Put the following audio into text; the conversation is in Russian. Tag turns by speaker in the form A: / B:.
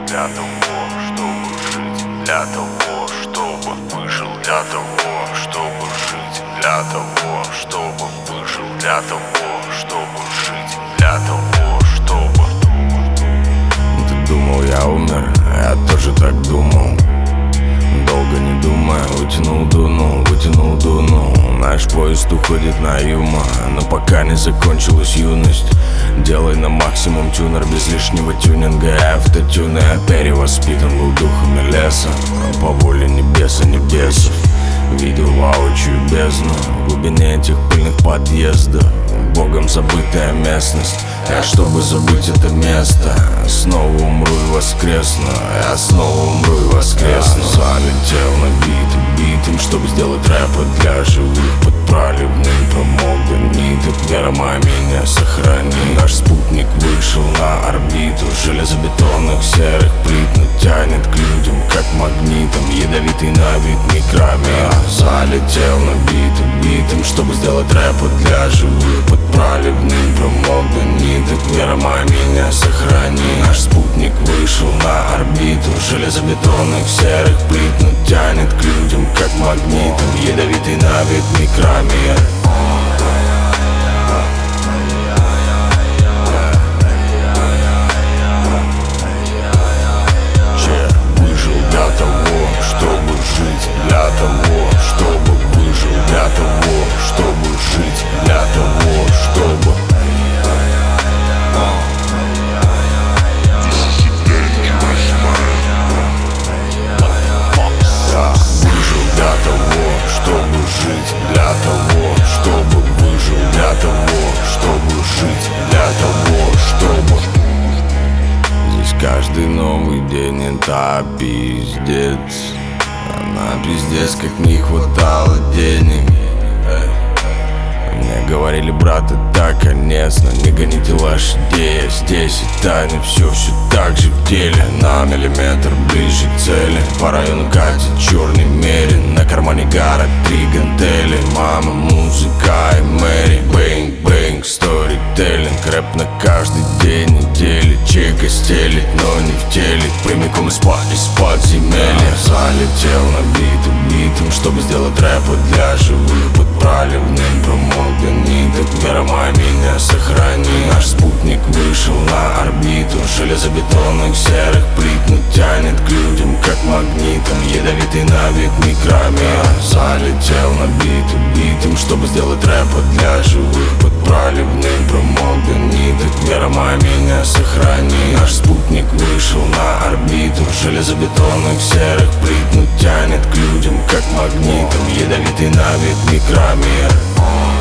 A: для того, чтобы жить, для того, чтобы выжил, для того, чтобы жить, для того, чтобы выжил, для того, чтобы жить, для того, чтобы.
B: Ты думал, я умер, я тоже так думал. Долго не думая, вытянул, дунул. Наш поезд уходит на юма, но пока не закончилась юность. Делай на максимум тюнер без лишнего тюнинга и автотюна. Я перевоспитан был духами леса, по воле небеса, не бесов. Видел воочию бездну в глубине этих пыльных подъездов. Богом забытая местность. Я, чтобы забыть это место, снова умру и воскресну. Я снова умру и воскресну. Я залетел на битым, чтобы сделать рэпа для живых. Под проливным промокла ниток. Вера моя меня сохрани. Наш спутник вышел на орбиту железобетонных серых плит, но тянет к людям как магнитом. Ядовитый на вид микромер. Залетел на битым, чтобы сделать рэпа для живых. Под проливным промокла ниток. Вера моя меня сохрани. Наш спутник вышел на орбиту железобетонных серых плит, но тянет к людям как магнитом. Ядовитый на вид микромер. Выжил для того, чтобы жить, для того, чтобы выжил, для того, чтобы жить, для того, чтобы. Выжил для того, чтобы жить, для того, чтобы выжил, для того, чтобы жить, для того, чтобы. Здесь каждый новый день это пиздец. Она пиздец, как не хватало денег. Мне говорили, брат, это конец, но не гоните лошадей. Я здесь и тайны, все так же в деле. На миллиметр ближе к цели. По району катит черный мерин. На кармане гара 3 гантели. Мама, музыка и Мэри. Бэнг-бэнг, сторителлинг. Рэп на каждый день недели. Чека стелит, но не в теле. Прямиком из-под земелья. Залетел на битым, чтобы сделать рэпа для живых. Под проливным промокла ниток. Вера моя меня сохрани. Наш спутник вышел на орбиту железобетонных серых плит, но тянет к людям как магнитом. Ядовитый на вид микромер. Залетел на битым, чтобы сделать рэпа для живых. Под проливным промокла ниток. Вера моя меня сохрани. Наш спутник вышел на орбиту железобетонных серых плит, но тянет к людям как магнитом. Ядовитый на вид микромер.